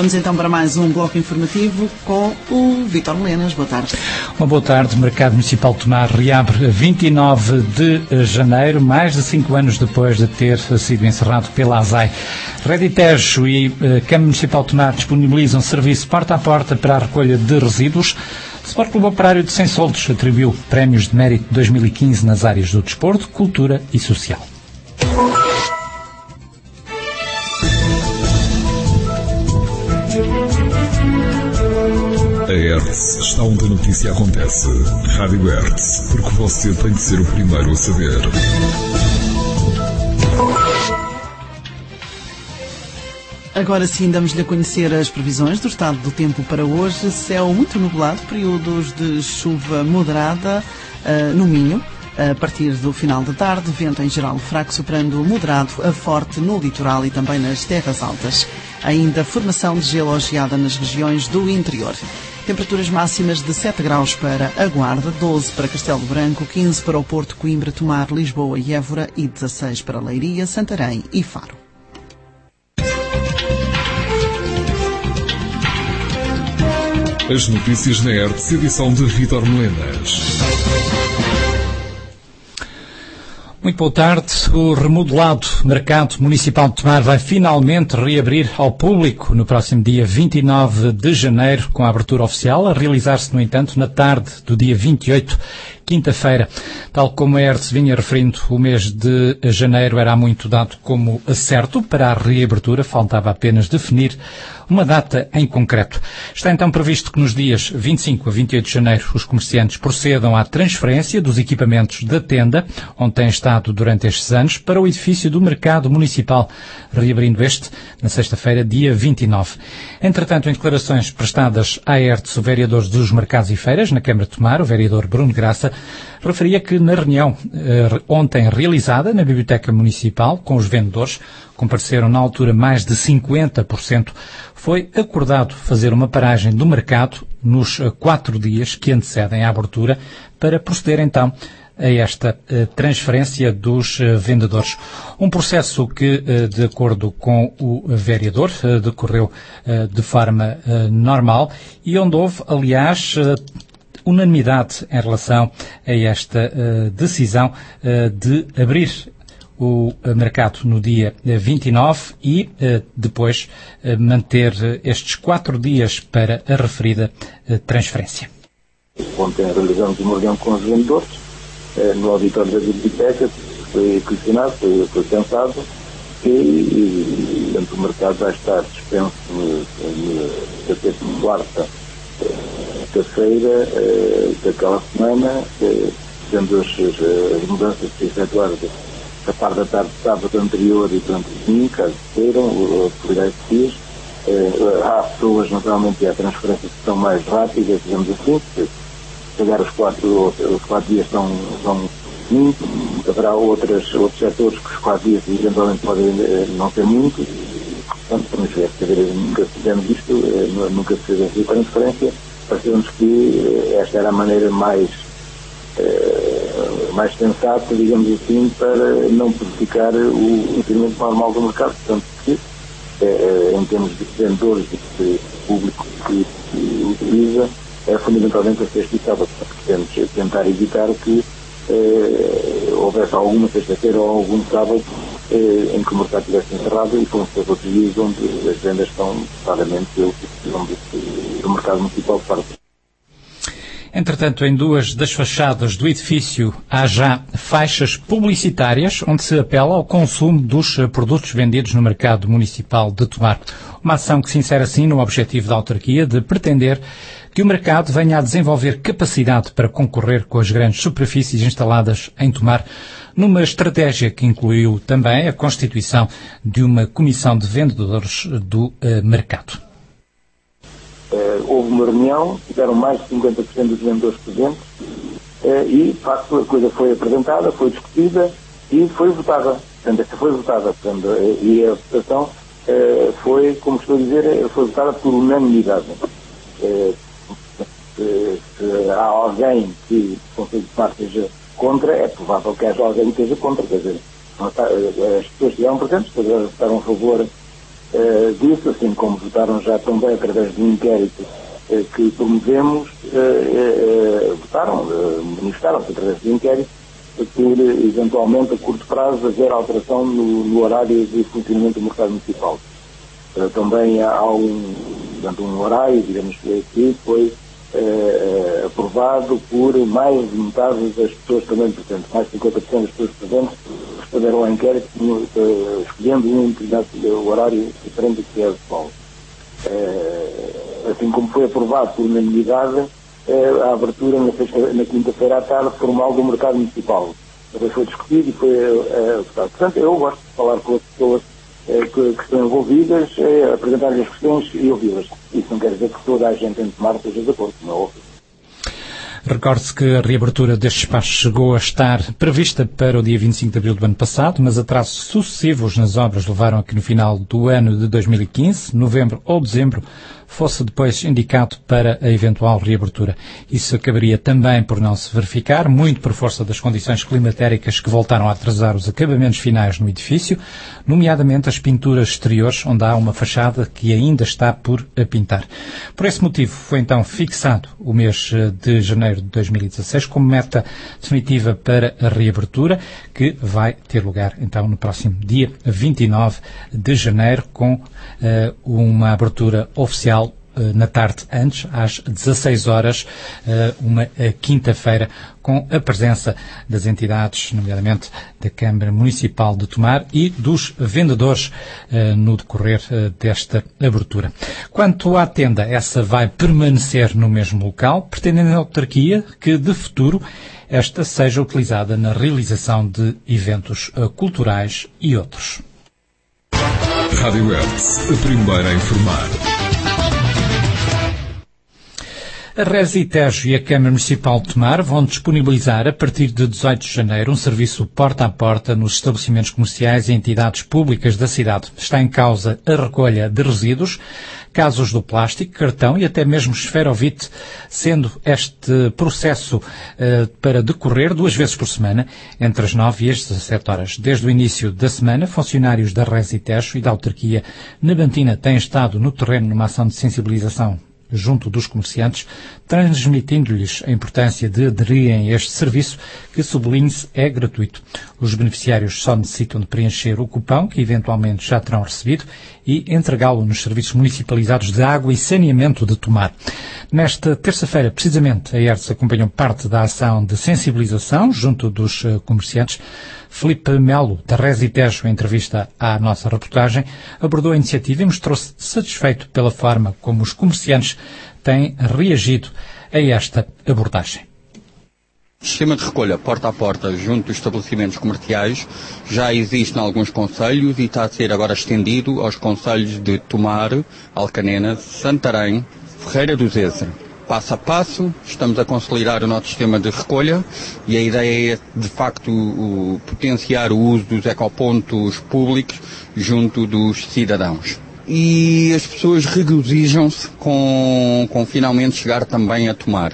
Vamos então para mais um bloco informativo com o Vítor Melenas. Boa tarde. Uma boa tarde. O Mercado Municipal de Tomar reabre 29 de janeiro, mais de 5 anos depois de ter sido encerrado pela ASAI. Reditejo e Câmara Municipal de Tomar disponibilizam serviço porta a porta para a recolha de resíduos. O Sport Clube Operário de Sensoldos atribuiu prémios de mérito 2015 nas áreas do desporto, cultura e social. A Hertz está onde a notícia acontece. Rádio Hertz, porque você tem de ser o primeiro a saber. Agora sim, damos-lhe a conhecer as previsões do estado do tempo para hoje. Céu muito nublado, períodos de chuva moderada no Minho. A partir do final da tarde, vento em geral fraco, soprando moderado a forte no litoral e também nas terras altas. Ainda formação de gelo ou geada nas regiões do interior. Temperaturas máximas de 7 graus para a Guarda, 12 para Castelo Branco, 15 para o Porto, Coimbra, Tomar, Lisboa e Évora e 16 para Leiria, Santarém e Faro. As notícias na Hertz, edição de Vítor Melenas. Muito boa tarde. O remodelado Mercado Municipal de Tomar vai finalmente reabrir ao público no próximo dia 29 de janeiro, com a abertura oficial a realizar-se, no entanto, na tarde do dia 28, quinta-feira. Tal como a Hertz vinha referindo, o mês de janeiro era há muito dado como certo para a reabertura, faltava apenas definir uma data em concreto. Está então previsto que nos dias 25 a 28 de janeiro os comerciantes procedam à transferência dos equipamentos da tenda, onde têm estado durante estes anos, para o edifício do Mercado Municipal, reabrindo este na sexta-feira, dia 29. Entretanto, em declarações prestadas à Hertz, o vereador dos Mercados e Feiras, na Câmara de Tomar, o vereador Bruno Graça, referia que na reunião ontem realizada na Biblioteca Municipal com os vendedores, compareceram na altura mais de 50%, foi acordado fazer uma paragem do mercado nos 4 dias que antecedem à abertura para proceder então a esta transferência dos vendedores. Um processo que, de acordo com o vereador, decorreu de forma normal e onde houve, aliás, unanimidade em relação a esta decisão de abrir o mercado no dia 29 e depois manter estes 4 dias para a referida transferência. Ontem realizamos uma reunião com os vendedores no auditório da biblioteca, foi questionado, foi pensado e o mercado vai estar suspenso na terça-quarta, quinta-feira daquela semana, sendo as mudanças que se efetuaram da parte da tarde de sábado anterior e durante o domingo, caso queiram, por esses dias. Há pessoas, naturalmente, que há transferências que são mais rápidas, digamos assim, se calhar os 4 dias são muito, haverá outros setores que os 4 dias eventualmente podem não ser muito. Portanto, vamos ver, nunca fizemos isto, nunca se fez essa transferência, pareceu-nos que esta era a maneira mais sensata, digamos assim, para não prejudicar o funcionamento normal do mercado. Portanto, que, em termos de vendedores e de público que utiliza, é fundamentalmente a sexta e sábado. Queremos tentar evitar que houvesse alguma sexta-feira ou algum sábado em que o mercado estivesse encerrado e com os outros dias onde as vendas estão claramente do mercado municipal de parte. Entretanto, em 2 das fachadas do edifício há já faixas publicitárias onde se apela ao consumo dos produtos vendidos no mercado municipal de Tomar. Uma ação que se insere assim no objetivo da autarquia de pretender que o mercado venha a desenvolver capacidade para concorrer com as grandes superfícies instaladas em Tomar, numa estratégia que incluiu também a constituição de uma comissão de vendedores do mercado. Houve uma reunião, tiveram mais de 50% dos vendedores presentes e, de facto, a coisa foi apresentada, foi discutida e foi votada. Portanto, esta foi votada. Portanto, e a votação foi, como estou a dizer, foi votada por unanimidade. Se há alguém que o Conselho de Tomar esteja contra, é provável que haja alguém que esteja contra. Quer dizer, as pessoas estiveram presentes, depois votaram a favor disso, assim como votaram já também através de um inquérito que promovemos, manifestaram-se através de um inquérito por, eventualmente, a curto prazo, haver alteração no horário de funcionamento do mercado municipal. Também há um horário, digamos que foi aprovado por mais de metade das pessoas também presentes, mais de 50% das pessoas presentes responderam ao inquérito escolhendo um determinado horário diferente do que é atual. Assim como foi aprovado por unanimidade a abertura na quinta-feira à tarde formal do mercado municipal. Depois foi discutido e foi votado. Portanto, eu gosto de falar com as pessoas que estão envolvidas, apresentar-lhes as questões e ouvi-las. Isso não quer dizer que toda a gente em Tomar esteja de acordo, não é óbvio. Recorde-se que a reabertura deste espaço chegou a estar prevista para o dia 25 de abril do ano passado, mas atrasos sucessivos nas obras levaram a que no final do ano de 2015, novembro ou dezembro, fosse depois indicado para a eventual reabertura. Isso acabaria também por não se verificar, muito por força das condições climatéricas que voltaram a atrasar os acabamentos finais no edifício, nomeadamente as pinturas exteriores, onde há uma fachada que ainda está por pintar. Por esse motivo, foi então fixado o mês de janeiro de 2016 como meta definitiva para a reabertura, que vai ter lugar então no próximo dia 29 de janeiro, com uma abertura oficial na tarde antes, às 16 horas, uma quinta-feira, com a presença das entidades, nomeadamente da Câmara Municipal de Tomar e dos vendedores no decorrer desta abertura. Quanto à tenda, essa vai permanecer no mesmo local, pretendendo a autarquia que, de futuro, esta seja utilizada na realização de eventos culturais e outros. Rádio Hertz, a primeira a informar. A Resitejo e a Câmara Municipal de Tomar vão disponibilizar, a partir de 18 de janeiro, um serviço porta a porta nos estabelecimentos comerciais e entidades públicas da cidade. Está em causa a recolha de resíduos, casos do plástico, cartão e até mesmo esferovite, sendo este processo para decorrer 2 vezes por semana, entre as 9 e as 17 horas. Desde o início da semana, funcionários da Resitejo e da autarquia nabantina têm estado no terreno numa ação de sensibilização junto dos comerciantes, transmitindo-lhes a importância de aderirem a este serviço, que, sublinhe-se, é gratuito. Os beneficiários só necessitam de preencher o cupão, que eventualmente já terão recebido, e entregá-lo nos serviços municipalizados de água e saneamento de Tomar. Nesta terça-feira, precisamente, a Hertz acompanhou parte da ação de sensibilização junto dos comerciantes. Filipe Melo, da Resitejo, em entrevista à nossa reportagem, abordou a iniciativa e mostrou-se satisfeito pela forma como os comerciantes têm reagido a esta abordagem. O sistema de recolha porta a porta junto dos estabelecimentos comerciais já existe em alguns concelhos e está a ser agora estendido aos concelhos de Tomar, Alcanena, Santarém, Ferreira do Zezer. Passo a passo, estamos a consolidar o nosso sistema de recolha e a ideia é, de facto, potenciar o uso dos ecopontos públicos junto dos cidadãos. E as pessoas regozijam-se com finalmente chegar também a Tomar.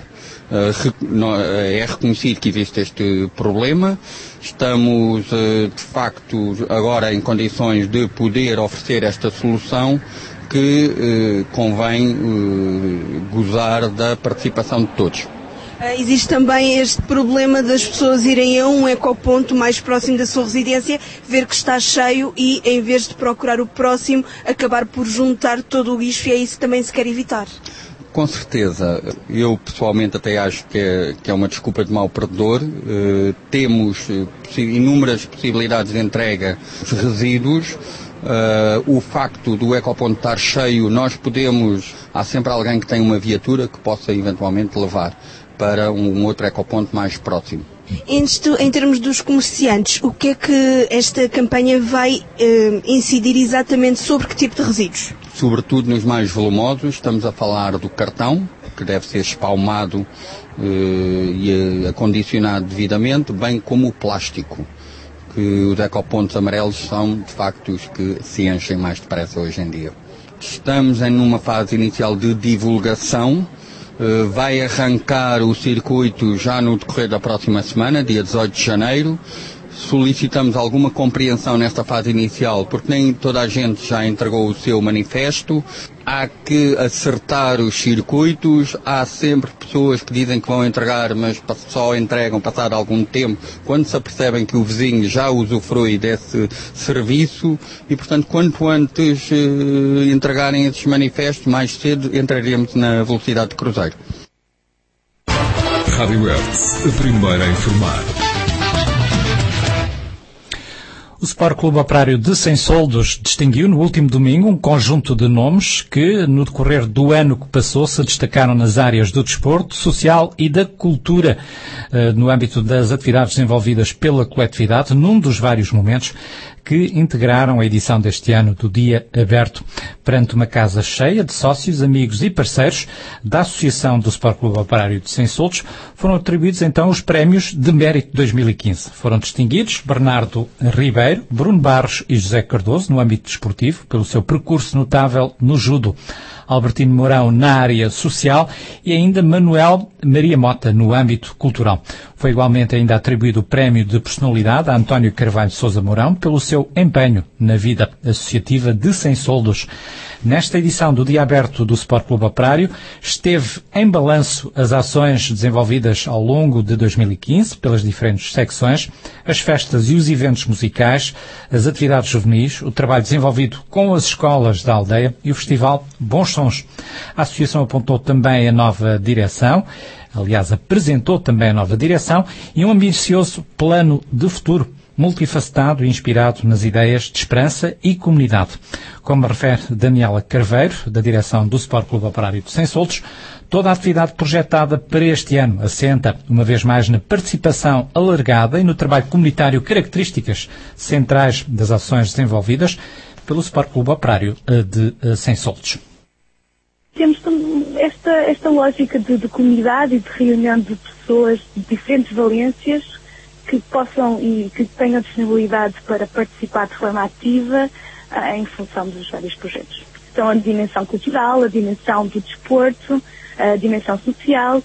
É reconhecido que existe este problema. Estamos, de facto, agora em condições de poder oferecer esta solução, que convém gozar da participação de todos. Existe também este problema das pessoas irem a um ecoponto mais próximo da sua residência, ver que está cheio e, em vez de procurar o próximo, acabar por juntar todo o lixo, e é isso que também se quer evitar. Com certeza. Eu, pessoalmente, até acho que é uma desculpa de mau perdedor. Temos inúmeras possibilidades de entrega de resíduos. O facto do ecoponto estar cheio, nós podemos, há sempre alguém que tem uma viatura que possa eventualmente levar para um outro ecoponto mais próximo. Em termos dos comerciantes, o que é que esta campanha vai incidir exatamente sobre que tipo de resíduos? Sobretudo nos mais volumosos, estamos a falar do cartão, que deve ser espalmado e acondicionado devidamente, bem como o plástico, que os ecopontos amarelos são, de facto, os que se enchem mais depressa hoje em dia. Estamos numa fase inicial de divulgação. Vai arrancar o circuito já no decorrer da próxima semana, dia 18 de janeiro. solicitamos alguma compreensão nesta fase inicial, porque nem toda a gente já entregou o seu manifesto. Há que acertar os circuitos, há sempre pessoas que dizem que vão entregar, mas só entregam passado algum tempo, quando se apercebem que o vizinho já usufrui desse serviço e, portanto, quanto antes entregarem esses manifestos, mais cedo entraremos na velocidade de cruzeiro. Rádio Hertz, a primeira a informar. O Sport Clube Operário de Sensoldos distinguiu no último domingo um conjunto de nomes que, no decorrer do ano que passou, se destacaram nas áreas do desporto, social e da cultura, no âmbito das atividades desenvolvidas pela coletividade, num dos vários momentos que integraram a edição deste ano do Dia Aberto. Perante uma casa cheia de sócios, amigos e parceiros da Associação do Sport Clube Operário de Sensoldos, foram atribuídos então os prémios de mérito 2015. Foram distinguidos Bernardo Ribeiro, Bruno Barros e José Cardoso no âmbito desportivo, pelo seu percurso notável no judo. Albertino Mourão na área social e ainda Manuel Maria Mota no âmbito cultural. Foi igualmente ainda atribuído o prémio de personalidade a António Carvalho Sousa Mourão pelo seu empenho na vida associativa de Sensoldos. Nesta edição do Dia Aberto do Sport Clube Operário, esteve em balanço as ações desenvolvidas ao longo de 2015 pelas diferentes secções, as festas e os eventos musicais, as atividades juvenis, o trabalho desenvolvido com as escolas da aldeia e o festival Bons Sons. A associação apontou também a nova direção, aliás, apresentou também a nova direção e um ambicioso plano de futuro, multifacetado e inspirado nas ideias de esperança e comunidade. Como refere Daniela Carveiro, da direção do Sport Clube Operário de Sensoldos, toda a atividade projetada para este ano assenta, uma vez mais, na participação alargada e no trabalho comunitário, características centrais das ações desenvolvidas pelo Sport Clube Operário de Sensoldos. Temos esta lógica de comunidade e de reunião de pessoas de diferentes valências que possam e que tenham disponibilidade para participar de forma ativa em função dos vários projetos. Então, a dimensão cultural, a dimensão do desporto, a dimensão social,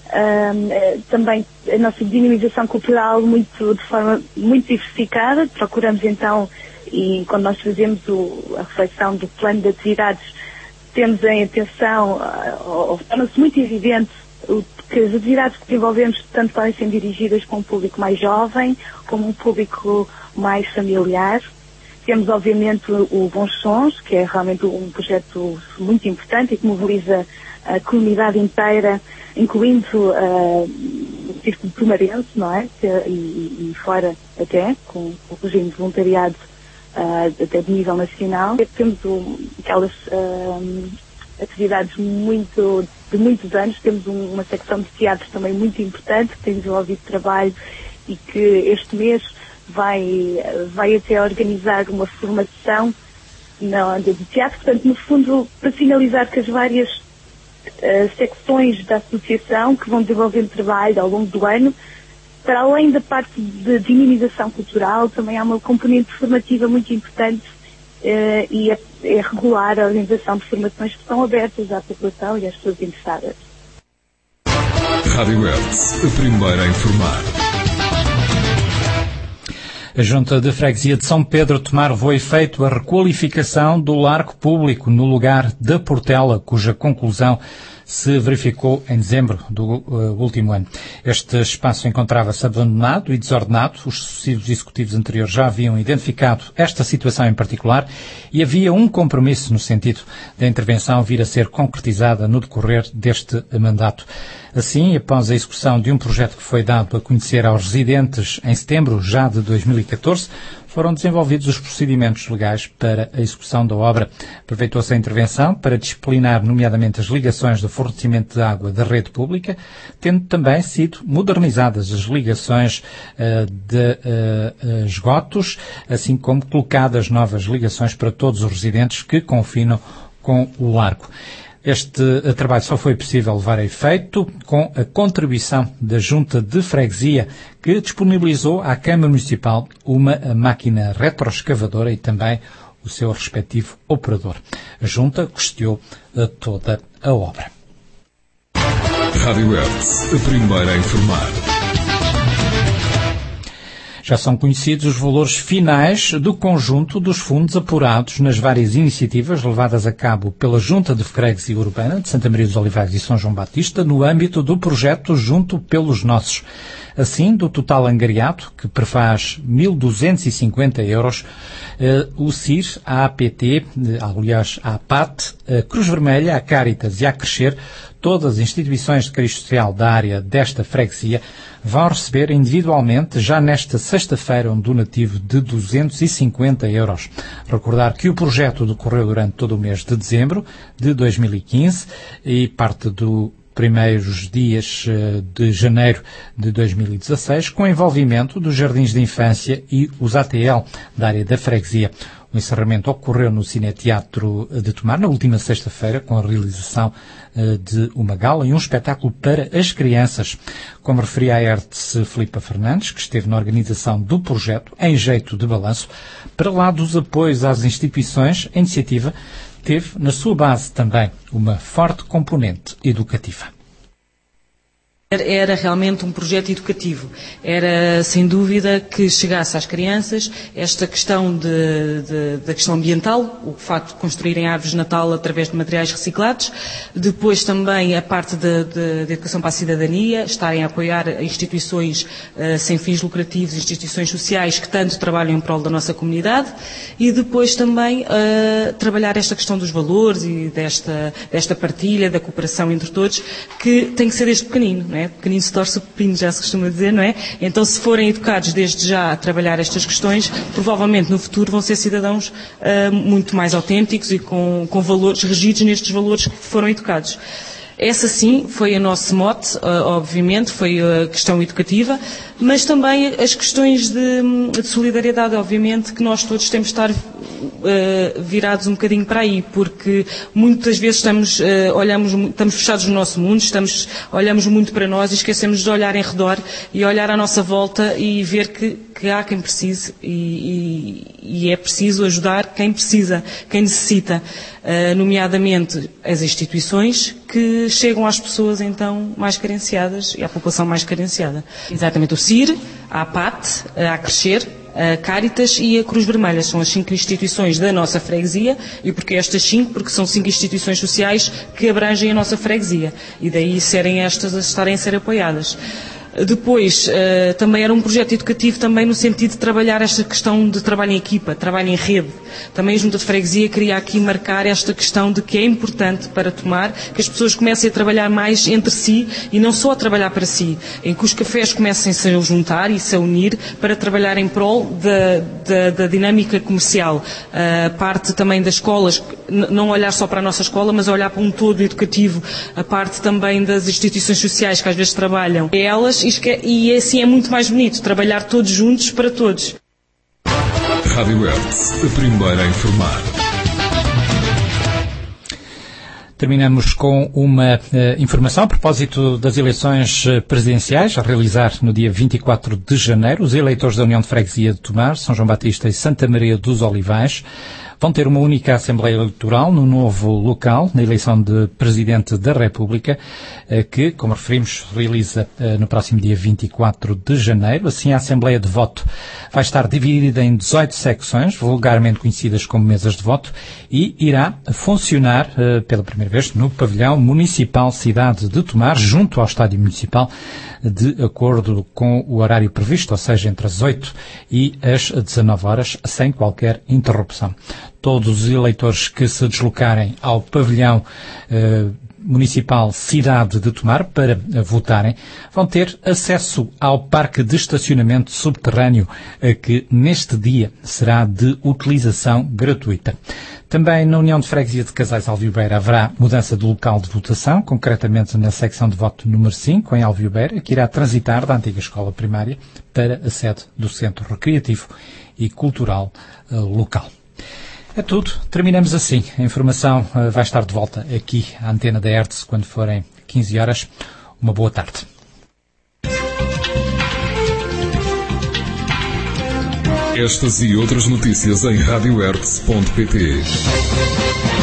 também a nossa dinamização cultural de forma muito diversificada. Procuramos então, e quando nós fazemos a reflexão do plano de atividades, temos em atenção, torna-se muito evidente que as atividades que desenvolvemos tanto podem ser dirigidas para um público mais jovem, como um público mais familiar. Temos, obviamente, o Bons Sons, que é realmente um projeto muito importante e que mobiliza a comunidade inteira, incluindo o círculo primarense, não é? E fora até, com o regime de voluntariado até de nível nacional. Temos aquelas atividades de muitos anos. Temos uma secção de teatro também muito importante, que tem desenvolvido trabalho e que este mês vai até organizar uma formação de teatro. Portanto, no fundo, para sinalizar que as várias secções da associação que vão desenvolvendo trabalho ao longo do ano, para além da parte de dinamização cultural, também há uma componente formativa muito importante e é regular a organização de formações que são abertas à população e às pessoas interessadas. Rádio Hertz, a primeira a informar. A Junta de Freguesia de São Pedro de Tomar levou a efeito a requalificação do largo público no lugar da Portela, cuja conclusão se verificou em dezembro do último ano. Este espaço encontrava-se abandonado e desordenado. Os sucessivos executivos anteriores já haviam identificado esta situação em particular e havia um compromisso no sentido da intervenção vir a ser concretizada no decorrer deste mandato. Assim, após a execução de um projeto que foi dado a conhecer aos residentes em setembro já de 2014, foram desenvolvidos os procedimentos legais para a execução da obra. Aproveitou-se a intervenção para disciplinar, nomeadamente, as ligações do fornecimento de água da rede pública, tendo também sido modernizadas as ligações de esgotos, assim como colocadas novas ligações para todos os residentes que confinam com o largo. Este trabalho só foi possível levar a efeito com a contribuição da Junta de Freguesia, que disponibilizou à Câmara Municipal uma máquina retroescavadora e também o seu respectivo operador. A Junta custeou toda a obra. Rádio Hertz, a primeira a informar. Já são conhecidos os valores finais do conjunto dos fundos apurados nas várias iniciativas levadas a cabo pela Junta de Freguesia Urbana de Santa Maria dos Olivais e São João Batista no âmbito do projeto Junto pelos Nossos. Assim, do total angariado, que prefaz 1.250 euros, o CIR, a APT, aliás, a APAT, a Cruz Vermelha, a Caritas e a Crescer, todas as instituições de cariz social da área desta freguesia, vão receber individualmente, já nesta sexta-feira, um donativo de 250 euros. Recordar que o projeto decorreu durante todo o mês de dezembro de 2015 e parte do primeiros dias de janeiro de 2016, com envolvimento dos Jardins de Infância e os ATL da área da freguesia. O encerramento ocorreu no Cineteatro de Tomar, na última sexta-feira, com a realização de uma gala e um espetáculo para as crianças. Como referia a Hertz Filipa Fernandes, que esteve na organização do projeto, em jeito de balanço, para lá dos apoios às instituições, a iniciativa teve na sua base também uma forte componente educativa. Era realmente um projeto educativo. Era, sem dúvida, que chegasse às crianças esta questão da questão ambiental, o facto de construírem árvores de Natal através de materiais reciclados, depois também a parte da educação para a cidadania, estarem a apoiar instituições sem fins lucrativos, instituições sociais que tanto trabalham em prol da nossa comunidade, e depois também trabalhar esta questão dos valores e desta partilha, da cooperação entre todos, que tem que ser desde pequenino, não é? Pequenino se torce o pepino, já se costuma dizer, não é? Então, se forem educados desde já a trabalhar estas questões, provavelmente no futuro vão ser cidadãos muito mais autênticos e com valores regidos nestes valores que foram educados. Essa sim foi o nosso mote, obviamente, foi a questão educativa, mas também as questões de solidariedade, obviamente, que nós todos temos de estar virados um bocadinho para aí, porque muitas vezes estamos fechados no nosso mundo, olhamos muito para nós e esquecemos de olhar em redor e olhar à nossa volta e ver que há quem precise e é preciso ajudar quem precisa, quem necessita, nomeadamente as instituições que chegam às pessoas então mais carenciadas e à população mais carenciada. Exatamente, o CIR, a APAT, a Crescer, a Caritas e a Cruz Vermelha. São as 5 instituições da nossa freguesia. E porquê estas 5? Porque são 5 instituições sociais que abrangem a nossa freguesia. E daí serem estas a estarem a ser apoiadas. Depois, também era um projeto educativo também no sentido de trabalhar esta questão de trabalho em equipa, trabalho em rede. Também a Junta de Freguesia queria aqui marcar esta questão de que é importante para Tomar que as pessoas comecem a trabalhar mais entre si e não só a trabalhar para si, em que os cafés comecem a se juntar e se a unir para trabalhar em prol da dinâmica comercial. A parte também das escolas, não olhar só para a nossa escola, mas olhar para um todo educativo, a parte também das instituições sociais que às vezes trabalham elas, e assim é muito mais bonito, trabalhar todos juntos para todos. Rádio Hertz, a primeira a informar. Terminamos com uma informação a propósito das eleições presidenciais a realizar no dia 24 de janeiro. Os eleitores da União de Freguesia de Tomar, São João Batista e Santa Maria dos Olivais vão ter uma única Assembleia Eleitoral no novo local, na eleição de Presidente da República, que, como referimos, realiza no próximo dia 24 de janeiro. Assim, a Assembleia de Voto vai estar dividida em 18 secções, vulgarmente conhecidas como mesas de voto, e irá funcionar pela primeira vez no pavilhão municipal Cidade de Tomar, junto ao Estádio Municipal, de acordo com o horário previsto, ou seja, entre as 8 e as 19 horas, sem qualquer interrupção. Todos os eleitores que se deslocarem ao pavilhão municipal Cidade de Tomar para votarem vão ter acesso ao parque de estacionamento subterrâneo, que neste dia será de utilização gratuita. Também na União de Freguesia de Casais Alviobeira haverá mudança de local de votação, concretamente na secção de voto número 5, em Alviobeira, que irá transitar da antiga escola primária para a sede do Centro Recreativo e Cultural local. É tudo. Terminamos assim. A informação vai estar de volta aqui à antena da Hertz quando forem 15 horas. Uma boa tarde. Estas e outras notícias em radiohertz.pt.